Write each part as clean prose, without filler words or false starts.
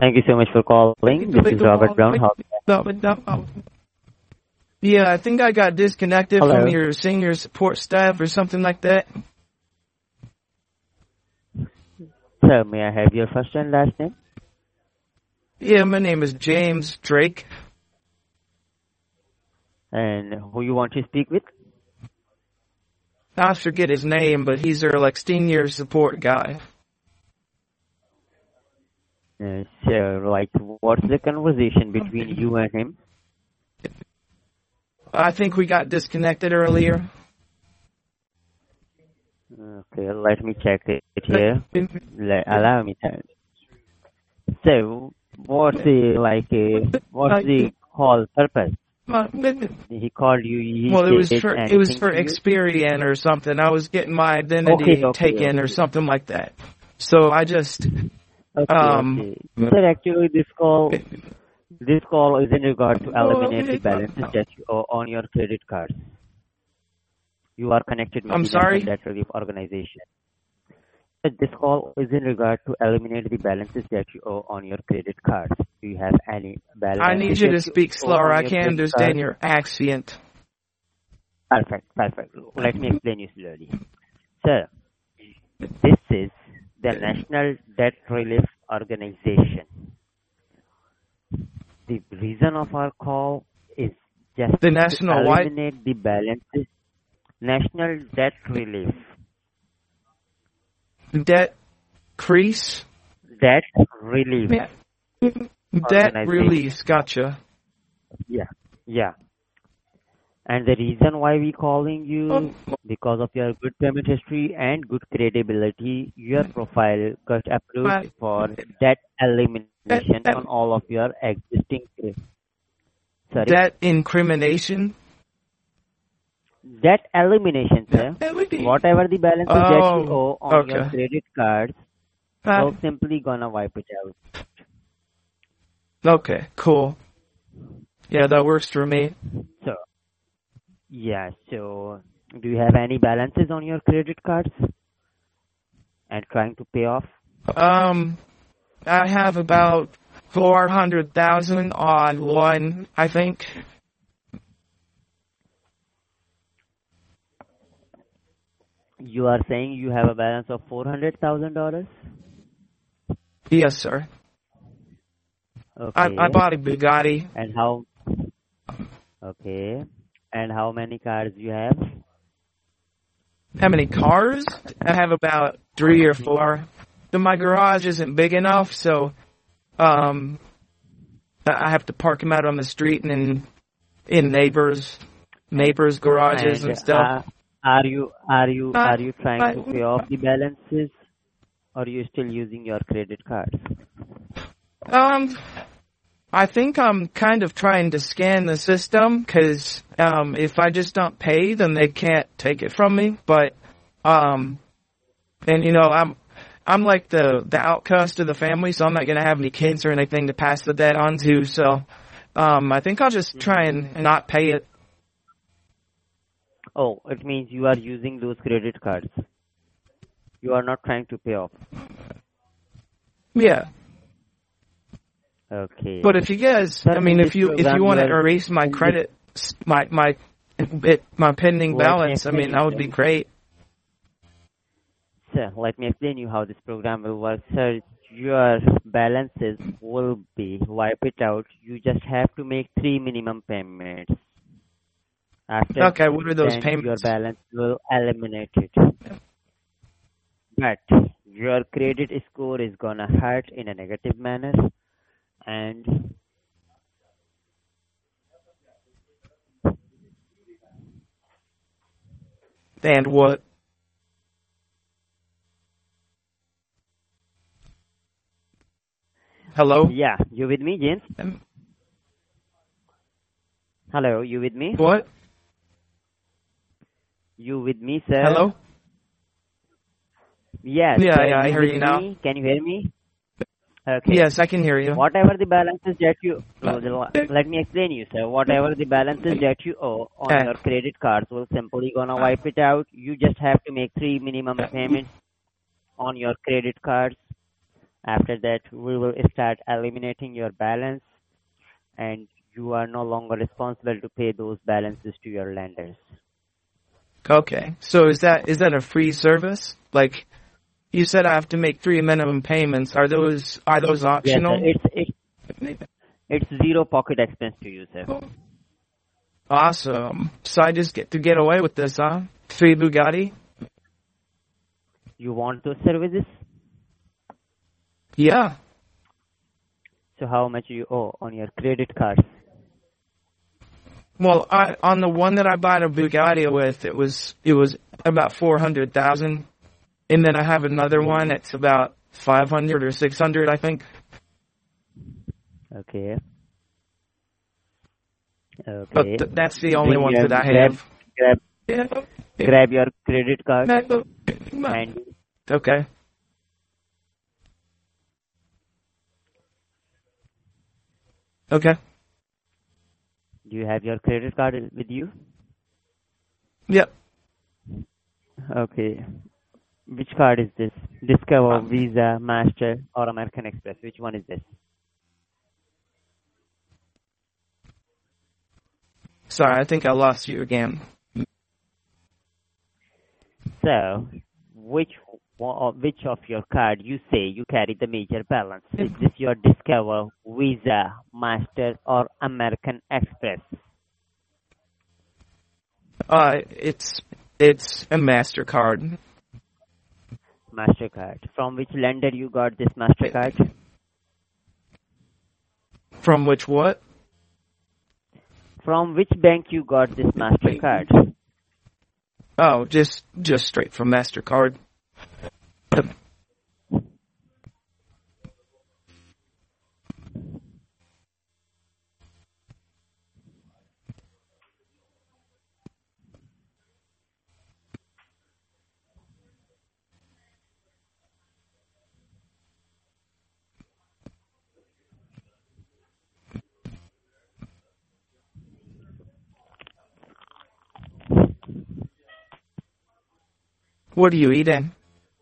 Thank you so much for calling. This is Robert Brown. Yeah, I think I got disconnected from Hello. your senior support staff or something like that. Sir, may I have your first and last name? Yeah, my name is James Drake. And who you want to speak with? I forget his name, but he's our like senior support guy. So, like, what's the conversation between you and him? I think we got disconnected earlier. Okay, let me check it here. Allow me time. So, what's the call purpose? He called you. Well, it was for Experian or something. I was getting my identity taken or something like that. So I just Okay. Sir, actually, this call is in regard to eliminate the balances that you owe on your credit cards. You are connected with the National Debt Relief Organization. This call is in regard to eliminate the balances that you owe on your credit cards. Do you have any balances? I need you to speak slower. I can't understand your accent. Perfect. Let me explain you slowly. Sir, this is the National Debt Relief Organization. The reason of our call is just the National to eliminate the balances. National Debt Relief. Debt crease? Debt relief. Yeah. Debt release, gotcha. Yeah. And the reason why we calling you, because of your good payment history and good credibility, your profile got approved for debt elimination on all of your existing. Sorry. Debt incrimination? Debt elimination, sir. Whatever the balances that you owe on your credit cards, we're simply gonna wipe it out. Okay, cool. Yeah, that works for me. So do you have any balances on your credit cards and trying to pay off? I have about 400,000 on one, I think. You are saying you have a balance of $400,000? Yes, sir. Okay. I bought a Bugatti. And how? Okay. And how many cars you have? How many cars? I have about 3 or 4. My garage isn't big enough, so I have to park them out on the street and in neighbors' garages and stuff. Are you trying to pay off the balances, or are you still using your credit cards? I think I'm kind of trying to scan the system because if I just don't pay, then they can't take it from me. But and I'm like the outcast of the family, so I'm not gonna have any kids or anything to pass the debt on to. So I think I'll just try and not pay it. Oh, it means you are using those credit cards. You are not trying to pay off. Yeah. Okay. But if you guys, if you want to erase my credit, my pending balance, that would be great. Sir, let me explain you how this program will work. Sir, your balances will be wiped out. You just have to make 3 minimum payments. After what are those payments? Your balance will eliminate it. But your credit score is gonna hurt in a negative manner. And what? Hello? Yeah, you with me, James? Hello, you with me? What? You with me, sir? Hello? Yes. Yeah, I hear you now. Can you hear me? Okay. Yes, I can hear you. Whatever the balances that you... let me explain you, sir. Whatever the balances that you owe on your credit cards will simply gonna wipe it out. You just have to make 3 minimum payments on your credit cards. After that, we will start eliminating your balance, and you are no longer responsible to pay those balances to your lenders. Okay. So is that a free service? Like you said, I have to make 3 minimum payments. Are those optional? Yes, sir. It's zero pocket expense to you, sir. Awesome. So I just get away with this, huh? Free Bugatti? You want those services? Yeah. So how much you owe on your credit cards? Well, on the one that I bought a Bugatti with, it was about 400,000, and then I have another one. It's about 500 or 600, I think. Okay. But that's the only one that I have. Grab your credit card. And okay. Okay. Do you have your credit card with you? Yep. Okay. Which card is this? Discover, Visa, Master, or American Express? Which one is this? Sorry, I think I lost you again. So, which of your card you say you carry the major balance? Is this your Discover, Visa, Master, or American Express? It's a MasterCard. MasterCard. From which lender you got this MasterCard? From which what? From which bank you got this MasterCard? Oh, just straight from MasterCard. What are you eating?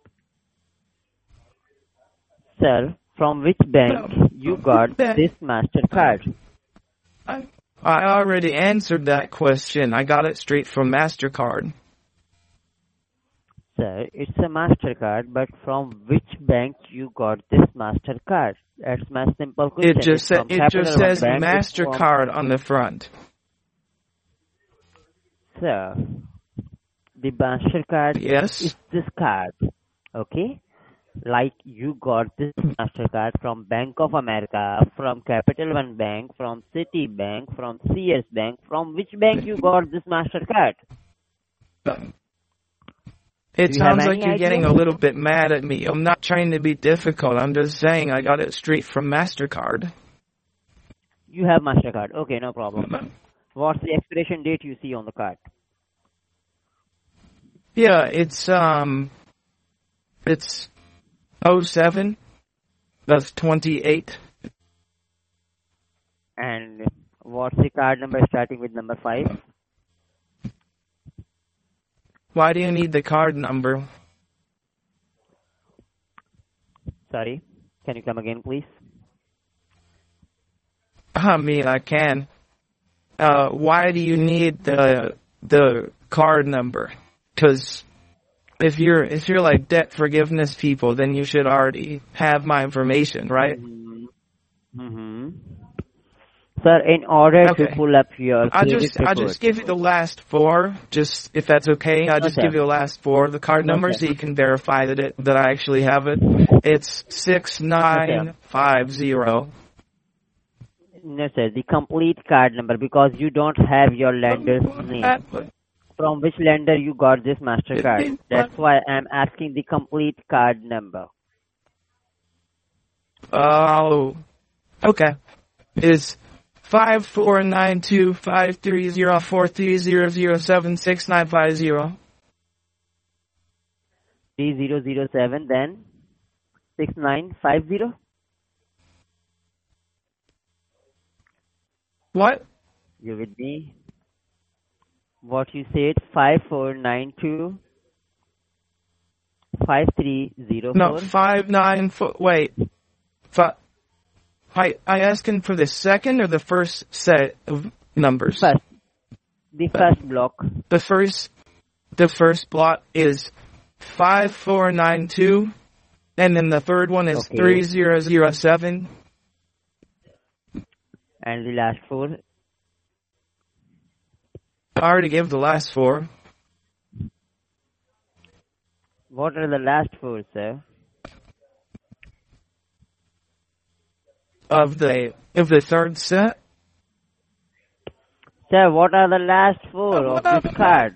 Sir, from which bank you got this MasterCard? I already answered that question. I got it straight from MasterCard. Sir, it's a MasterCard, but from which bank you got this MasterCard? That's my simple question. It just says MasterCard on the front. Sir, the MasterCard is this card, okay? Like you got this MasterCard from Bank of America, from Capital One Bank, from Citibank, from CS Bank. From which bank you got this MasterCard? It sounds like you're getting a little bit mad at me. I'm not trying to be difficult. I'm just saying I got it straight from MasterCard. You have MasterCard. Okay, no problem. What's the expiration date you see on the card? Yeah, it's 07. That's 28. And what's the card number starting with number 5? Why do you need the card number? Sorry, can you come again, please? I mean, I can. Why do you need the card number? Because if you're like debt forgiveness people, then you should already have my information, right? Mm-hmm. Sir, in order to pull up your I'll just give you the last 4, just if that's okay. I'll just give you the last 4, the card number, so you can verify that I actually have it. It's 6950. No, sir, the complete card number, because you don't have your lender's name. From which lender you got this MasterCard? That's why I'm asking the complete card number. Oh, okay. It's 5492530430076950. 3007, then 6950. What? You with me? What you said? 5492 5304? No, 59. Wait. I asking for the second or the first set of numbers? First. The first block. The first block is 5492, and then the third one is 3007. And the last four? I already gave the last four. What are the last four, sir? Of the third set? Sir, what are the last four of this card?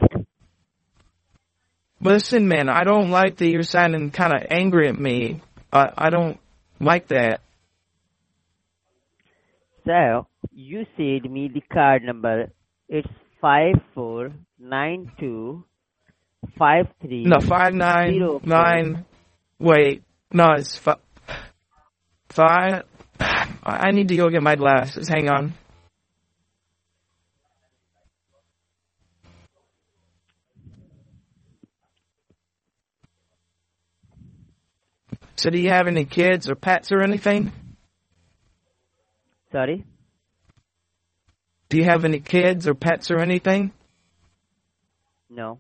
Listen, man, I don't like that you're sounding kind of angry at me. I don't like that. Sir, you said me the card number. It's 549253. No, 599. Wait, no, it's 5. I need to go get my glasses. Hang on. So do you have any kids or pets or anything? Sorry? Do you have any kids or pets or anything? No.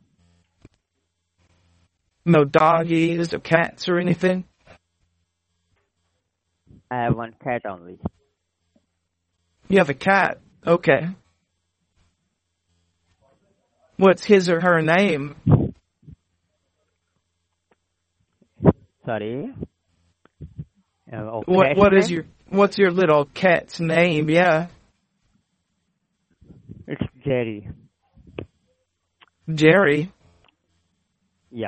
No doggies or cats or anything? I have one cat only. You have a cat? Okay. What's his or her name? Sorry? What's your little cat's name? Yeah. It's Jerry. Jerry? Yeah.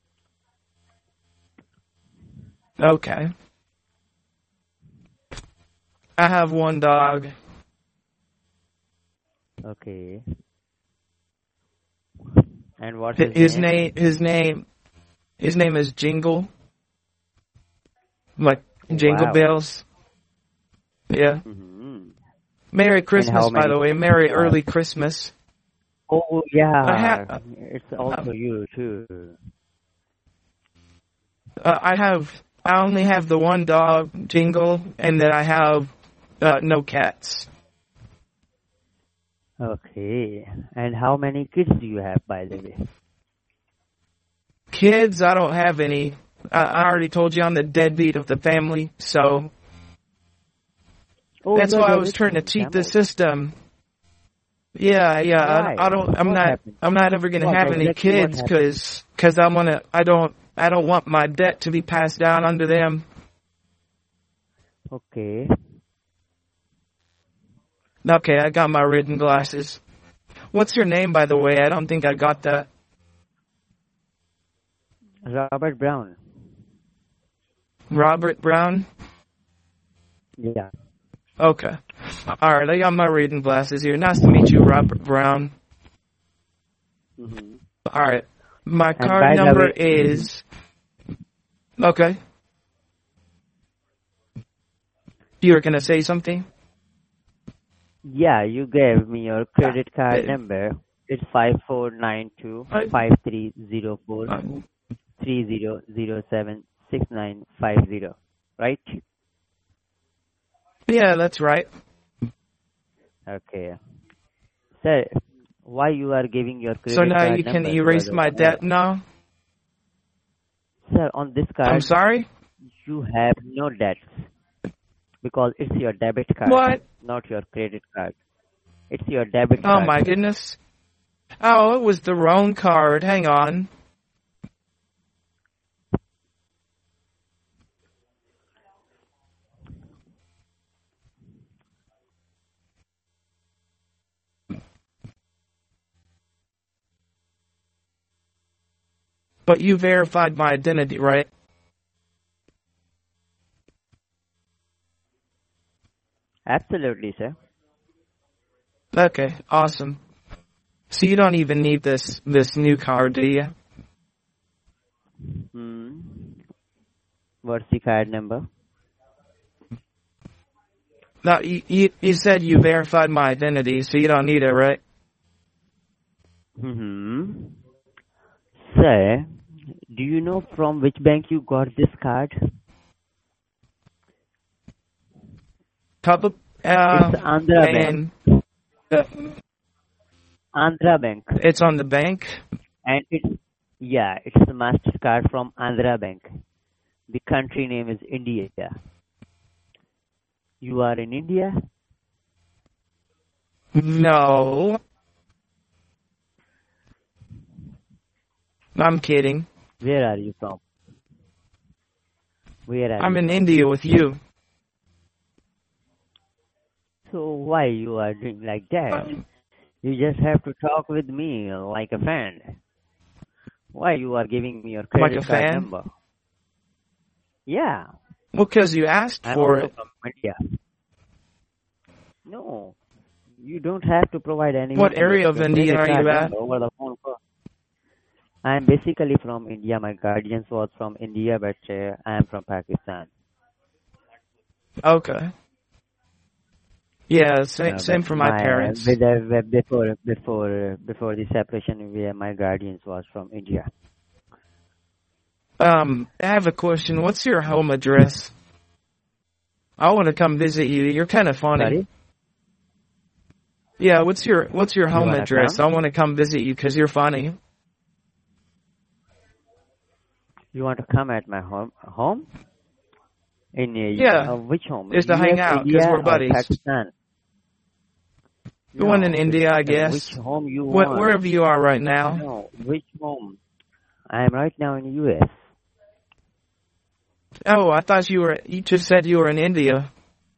Okay. I have one dog. Okay. And what's his name? His name is Jingle. Like Jingle Bells. Yeah. Mm-hmm. Merry Christmas, by the way. Merry early Christmas. Oh, yeah. It's also you, too. I only have the one dog, Jingle, and then I have no cats. Okay. And how many kids do you have, by the way? Kids? I don't have any. I already told you I'm the deadbeat of the family, so that's why I was trying to cheat the system. Yeah. Right. I'm not ever gonna have any kids because I don't want my debt to be passed down onto them. Okay. Okay, I got my reading glasses. What's your name, by the way? I don't think I got that. Robert Brown. Robert Brown? Yeah. Okay. Alright, I got my reading glasses here. Nice to meet you, Robert Brown. Mm-hmm. Alright. My card number is... Okay. You were gonna say something? Yeah, you gave me your credit card number. It's 5492-5304-3007-6950, right? Yeah, that's right. Okay. Sir, why you are giving your credit card number? So now you can erase my debt now? Sir, on this card... I'm sorry? You have no debts. Because it's your debit card. What? Not your credit card. It's your debit card. Oh my goodness. Oh, it was the wrong card. Hang on. But you verified my identity, right? Absolutely, sir. Okay, awesome. So you don't even need this new card, do you? What's the card number? No, you said you verified my identity, so you don't need it, right? Sir, Do you know from which bank you got this card? Public. It's Andhra Bank. Uh, Andhra Bank. it's on the bank. And it's the MasterCard from Andhra Bank. The country name is India. You are in India? No. I'm kidding. Where are you from? I'm in India with you. So why you are doing like that? You just have to talk with me like a friend. Why you are giving me your credit Like a card fan? number? Yeah. Well, because you asked I'm for also it. from India. No, you don't have to provide any. What area of India are you at? Over the phone call. I'm basically from India. My guardians was from India, but I am from Pakistan. Okay. Yeah, same for my parents. Before the separation, my guardians was from India. I have a question. What's your home address? I want to come visit you. You're kind of funny. Sorry? Yeah, what's your home address? Come? I want to come visit you because you're funny. You want to come at my home? Yeah. Which home? Just to hang out because we're buddies. Pakistan? You want in India, I guess. Which home you want? Wherever you are right now. No, which home? I am right now in the U.S. Oh, I thought you just said you were in India.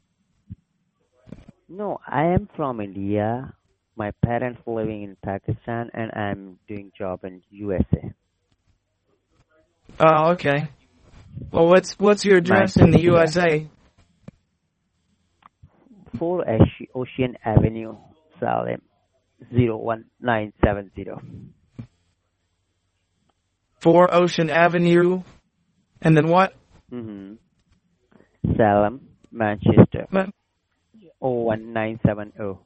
No, I am from India. My parents living in Pakistan, and I'm doing job in USA. Oh, okay. Well, what's your address in the USA? 4 Ocean Avenue, Salem, 01970. 4 Ocean Avenue, and then what? Salem, Manchester, What? 01970.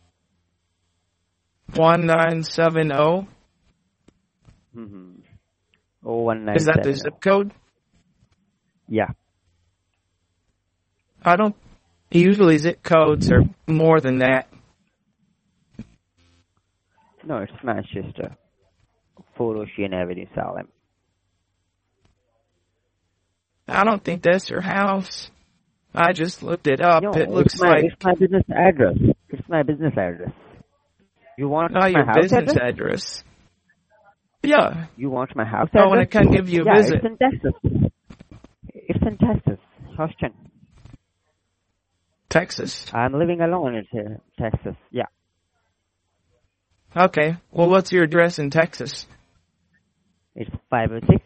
1970? 01970. Is that the zip code? Yeah. Usually zip codes are more than that. No, it's Manchester, 4 Ocean Avenue, Salem. I don't think that's your house. I just looked it up. No, It looks like... It's my business address. It's my business address. You want my your house business address? Yeah. You want my house address? I want to come give you a visit. It's in Texas. It's in Texas, Houston. Texas. I'm living alone in Texas. Yeah. Okay. Well, what's your address in Texas? It's 506.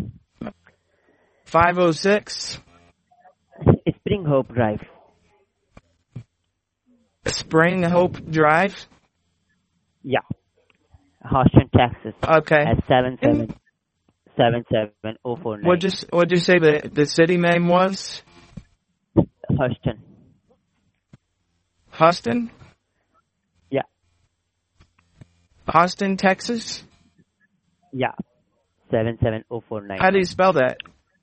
506? Spring Hope Drive. Spring Hope Drive? Yeah. Houston, Texas. Okay. At 7777049. What'd you say the city name was? Houston. Houston? Yeah. Houston, Texas? Yeah. 77049. How do you spell that?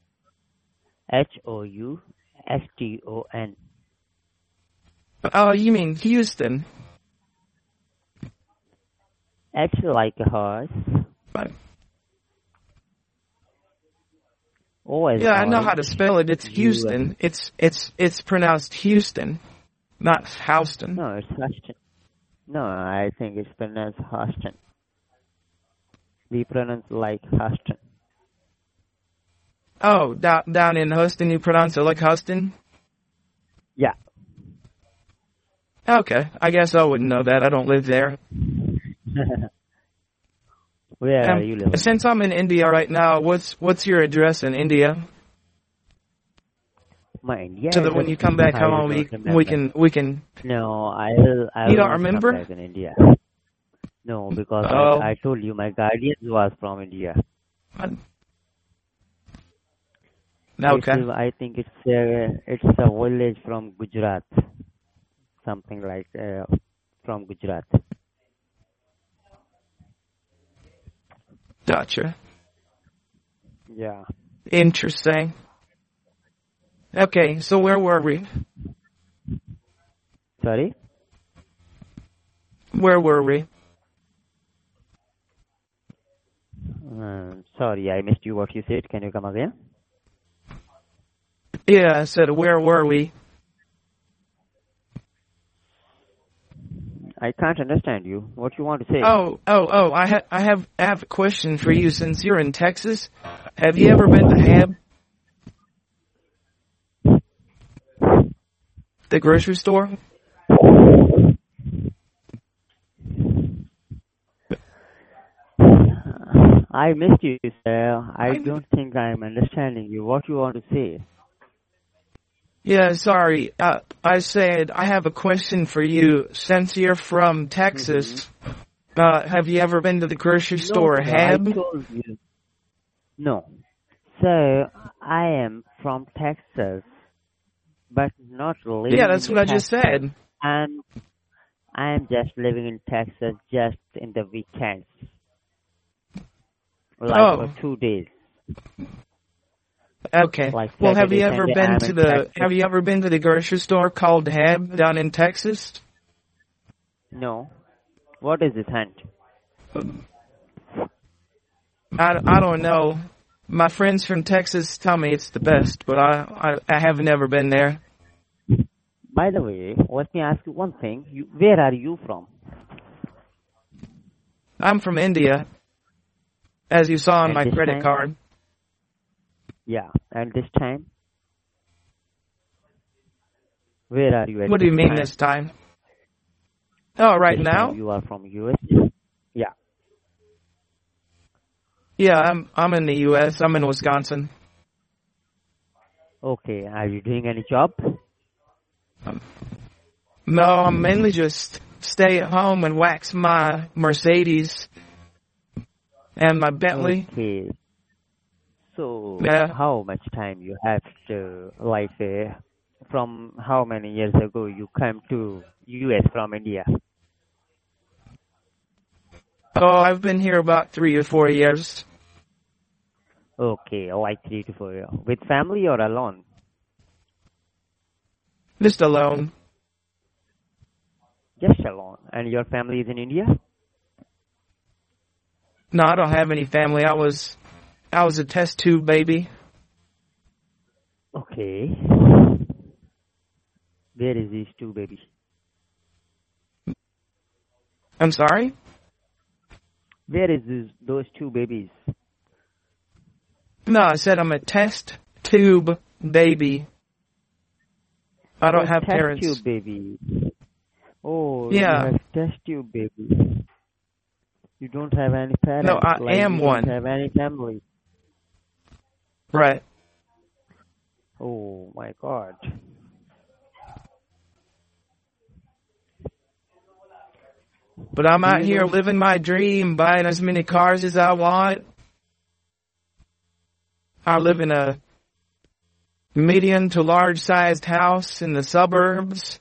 Houston. Oh, you mean Houston. H like a horse. Right. O as Yeah, I know orange. how to spell it. It's Houston. It's pronounced Houston, not Houston. No, it's Houston. No, I think it's pronounced Houston. We pronounce like Houston. Oh, down in Houston, you pronounce it like Houston? Yeah. Okay, I guess I wouldn't know that. I don't live there. Where are you living? Since I'm in India right now, what's your address in India? My India. So that when you come back home, we can. No, I will. You don't not remember? Come back in India. No, because Oh. I told you my guardian was from India. Okay. I think it's a village from Gujarat, something like from Gujarat. Gotcha. Yeah. Interesting. Okay, so where were we? Sorry? Where were we? Sorry, I missed you what you said. Can you come again? Yeah, I said, where were we? I can't understand you. What you want to say? I have a question for you. Since you're in Texas, have you ever been to Hab? The grocery store? I missed you, sir. I don't think I'm understanding you. What you want to say? Yeah, sorry. I said I have a question for you. Since you're from Texas, have you ever been to the grocery store Hab? I told you. No. So, I am from Texas, but not living Yeah, that's in what I Texas. just said. And I'm just living in Texas just in the weekends. Like for 2 days. Okay. Like Well, have Saturday, you ever Sunday, been I'm to in the Texas. have you ever been to the grocery store called Hab down in Texas? No. What is this hint? I don't know. My friends from Texas tell me it's the best, but I have never been there. By the way, let me ask you one thing. Where are you from? I'm from India, as you saw on And my this credit time? card. Yeah. And this time? Where are you at What do you this mean time? this time? Oh, right This now? time you are from US? Yeah. Yeah, I'm in the U.S. I'm in Wisconsin. Okay. Are you doing any job? No, I'm mainly just stay at home and wax my Mercedes and my Bentley. Okay. So, Yeah. how much time you have to, like, from how many years ago you came to US from India? Oh, I've been here about 3 or 4 years. Okay, like 3 to 4 years. With family or alone? Just alone. Just alone. And your family is in India? No, I don't have any family. I was a test tube baby. Okay. Where is these two babies? I'm sorry? Where is those two babies? No, I said I'm a test tube baby. I don't have parents. Test tube baby. Oh, Yeah. you have test tube baby. You don't have any parents. No, I like am you one. don't have any family. Right. Oh my God. But I'm out here living my dream, buying as many cars as I want. I live in a medium to large sized house in the suburbs.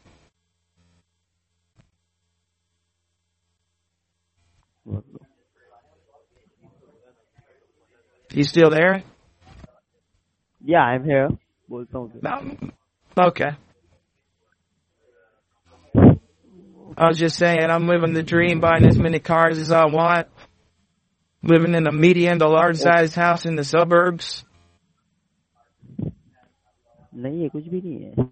You still there? Yeah, I'm here. No. Okay. I was just saying, I'm living the dream, buying as many cars as I want. Living in a medium to large sized house in the suburbs. नहीं है कुछ भी नहीं है.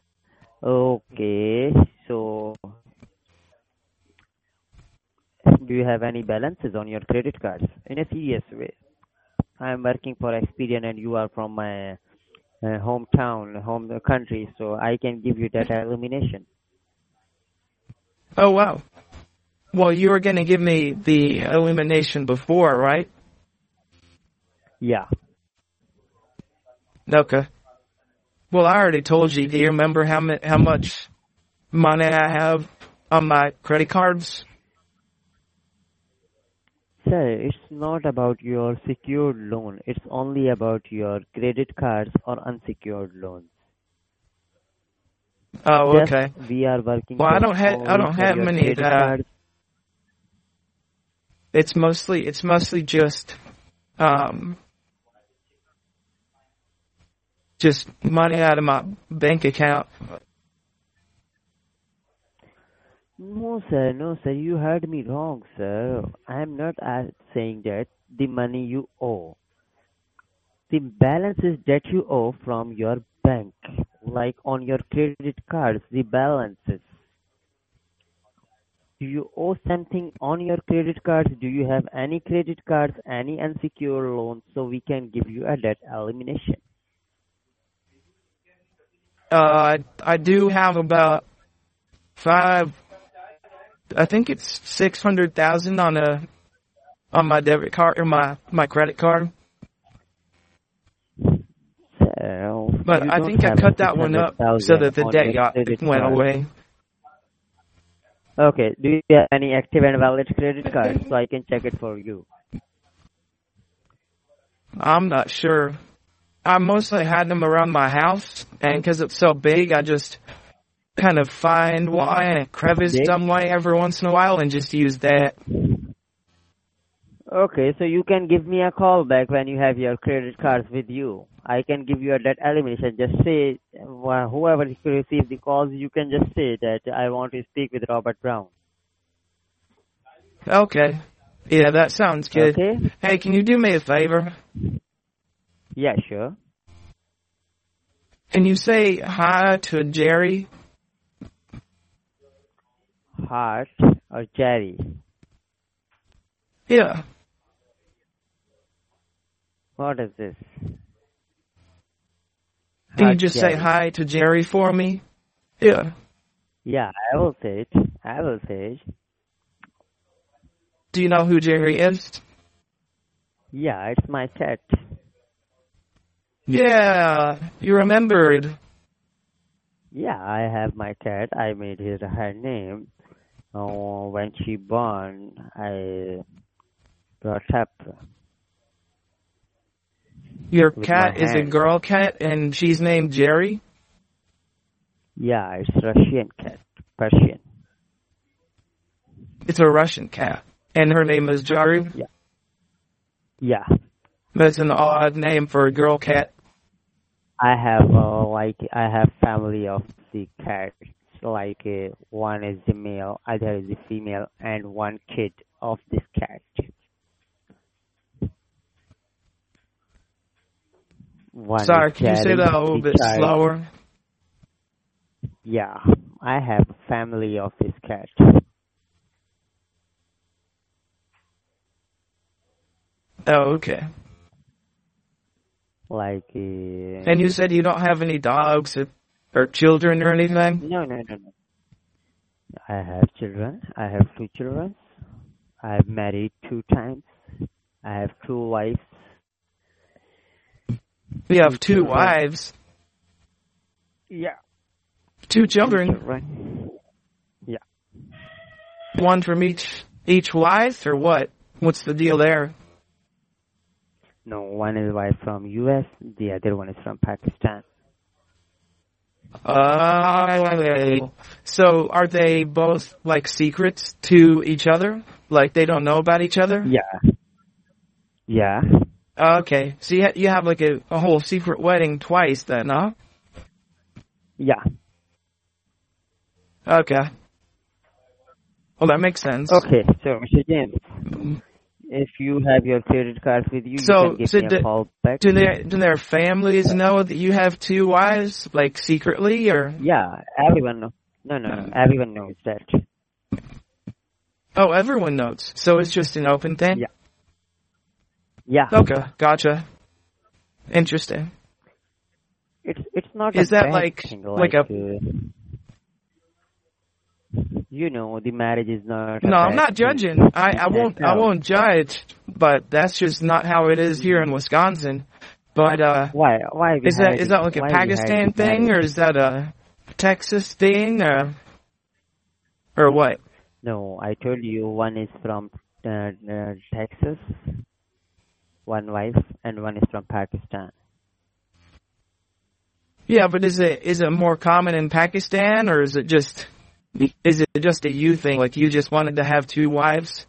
Okay, so do you have any balances on your credit cards? In a serious way. I am working for Experian and you are from my hometown, home country, so I can give you data elimination. Oh, wow. Well, you were going to give me the elimination before, right? Yeah. Okay. Well, I already told you. Do you remember how much money I have on my credit cards? Sir, it's not about your secured loan. It's only about your credit cards or unsecured loans. Oh, Just okay. we are working. Well, I don't have many of that. It's mostly just just money out of my bank account. No, sir. No, sir. You heard me wrong, sir. I am not saying that the money you owe. The balances that you owe from your bank, like on your credit cards, the balances. Do you owe something on your credit cards? Do you have any credit cards, any unsecured loans, so we can give you a debt elimination? I do have about I think it's 600,000 on my debit card or my credit card. So, but I think I cut that one up so that the debt went away. Okay. Do you have any active and valid credit cards so I can check it for you? I'm not sure. I mostly had them around my house, and because it's so big, I just kind of find one in a crevice some way every once in a while and just use that. Okay, so you can give me a call back when you have your credit cards with you. I can give you a debt elimination. Just say, whoever receives the calls, you can just say that I want to speak with Robert Brown. Okay. Yeah, that sounds good. Okay. Hey, can you do me a favor? Yeah, sure. Can you say hi to Jerry? Hart or Jerry? Yeah. What is this? Can you just say hi to Jerry for me? Yeah. Yeah, I will say it. I will say it. Do you know who Jerry is? Yeah, it's my cat. Yeah, you remembered. Yeah, I have my cat. I made her name. When she born, I brought up. Your cat is a girl cat, and she's named Jerry? Yeah, it's Russian cat. Persian. It's a Russian cat. And her name is Jerry? Yeah. Yeah. That's an odd name for a girl cat. I have family of the cats. Like one is the male, other is the female, and one kid of this cat. Sorry, can you say that a little bit slower? Yeah, I have a family of this cat. Oh, okay. And you said you don't have any dogs or children or anything? No. I have children. I have 2 children. I've married 2 times. I have 2 wives. You have 2 wives? Yeah. 2 children? Yeah. One from each wife, or what? What's the deal there? No, one is wife from US, the other one is from Pakistan. So are they both like secrets to each other? Like they don't know about each other? Yeah. Okay, so you have like a whole secret wedding twice then, huh? Yeah. Okay. Well, that makes sense. Okay, so Mr. James, if you have your credit cards with you, you can give me a call back. Do their families know that you have 2 wives, like secretly, or? Yeah, everyone knows. No, everyone knows that. Oh, everyone knows. So it's just an open thing? Yeah. Okay, gotcha. Interesting. It's not. Is that like a? You know, the marriage is not. No, I'm not judging. I won't judge, but that's just not how it is here in Wisconsin. But why is that like a Pakistan thing, or is that a Texas thing, or what? No, I told you one is from Texas, one wife, and one is from Pakistan. Yeah, but is it more common in Pakistan, or is it just a you thing? Like you just wanted to have 2 wives?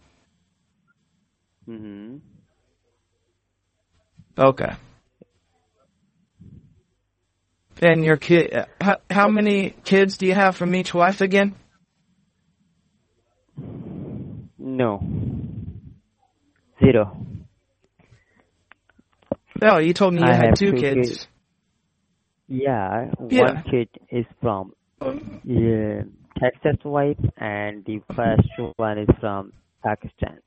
Mm-hmm. Okay. And your kid, how many kids do you have from each wife again? No. 0. Oh, you told me you had 2 kids. Yeah, one kid is from Texas wife, and the first one is from Pakistan.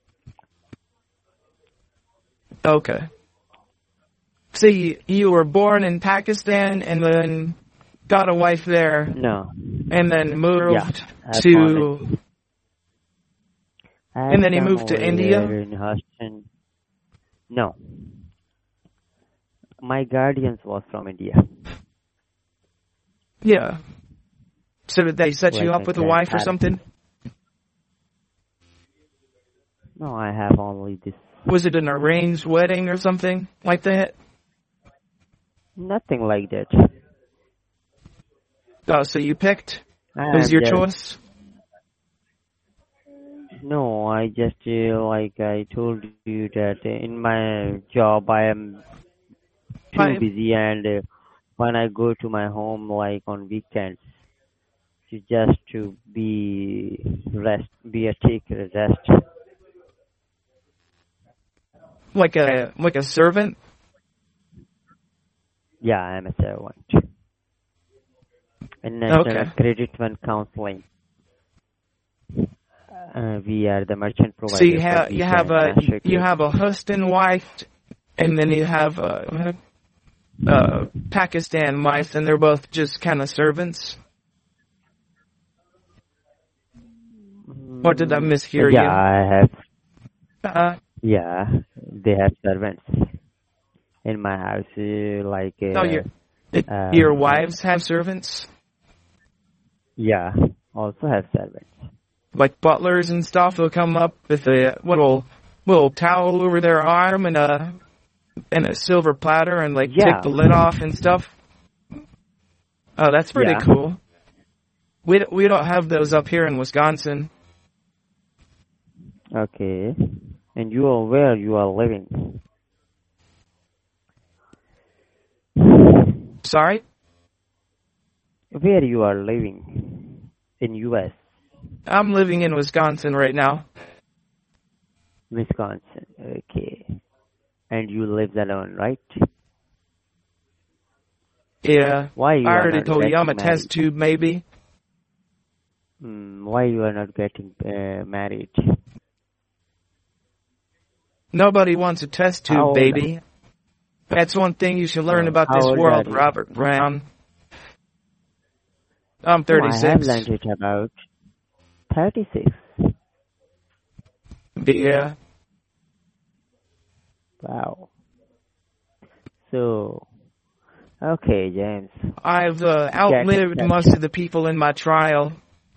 Okay. So you were born in Pakistan and then got a wife there? No. And then moved to... And then he moved to India? In Houston. No. My guardians was from India. Yeah. So did they set you up with a wife or something? No, I have only this. Was it an arranged wedding or something like that? Nothing like that. Oh, so you picked? It was your choice? No, I just, like I told you that in my job I am too busy, and when I go to my home, like on weekends, just to take a rest. Like a servant? Yeah, I'm a servant. In National Credit One Counseling, we are the merchant provider. So you have a husband, wife, and then you have a Pakistan wife, and they're both just kind of servants. Or did I mishear you? Yeah, I have. Yeah, they have servants in my house. Your wives have servants? Yeah, also have servants. Like butlers and stuff will come up with a little towel over their arm and a silver platter and take the lid off and stuff. Oh, that's pretty cool. We don't have those up here in Wisconsin. Okay. And where you are living? Sorry? Where you are living in U.S.? I'm living in Wisconsin right now. Wisconsin, okay. And you live alone, right? Yeah. Why you I already told you I'm a test tube, maybe. Why you are not getting married? Nobody wants a test tube, baby. That's one thing you should learn about this world, Robert Brown. I'm 36. I have learned it about 36. Yeah. Wow. So, okay, James. I've outlived most of the people in my trial.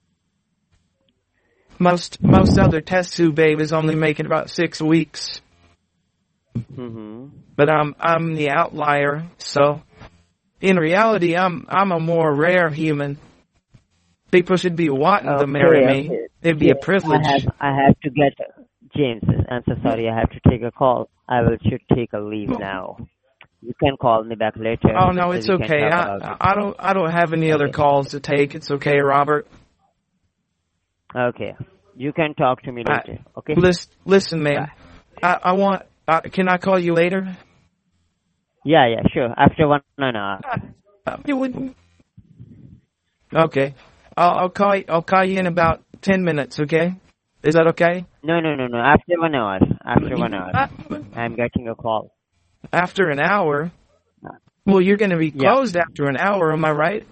Most other test tube babies only make it about 6 weeks. Mm-hmm. But I'm the outlier, so in reality I'm a more rare human. People should be wanting to marry me. It'd be a privilege. I have to get James. I'm so sorry. I have to take a call. should take a leave now. You can call me back later. Oh no, it's okay. I don't have any other calls to take. It's okay, Robert. Okay. You can talk to me later. Okay. Listen, man. I want. Can I call you later? Yeah, sure. After 1 hour. You wouldn't. Okay. I'll call you in about 10 minutes. Okay. Is that okay? No. After 1 hour. After 1 hour. I'm getting a call. After an hour? Well, you're going to be closed after an hour. Am I right?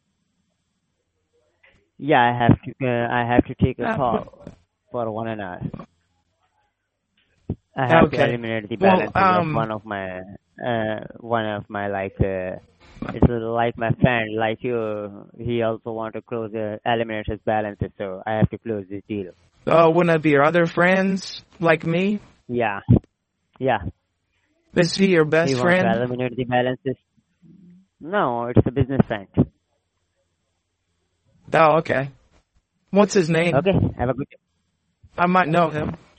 Yeah, I have to take a call for 1 hour. I have to eliminate the balance of one of my like it's like my friend like you. He also want to eliminate his balances, so I have to close this deal. Oh, one of your other friends like me? Yeah. Is he your best friend? He wants to eliminate the balances. No, it's a business friend. Oh, okay. What's his name? Okay, have a good day. I might know him.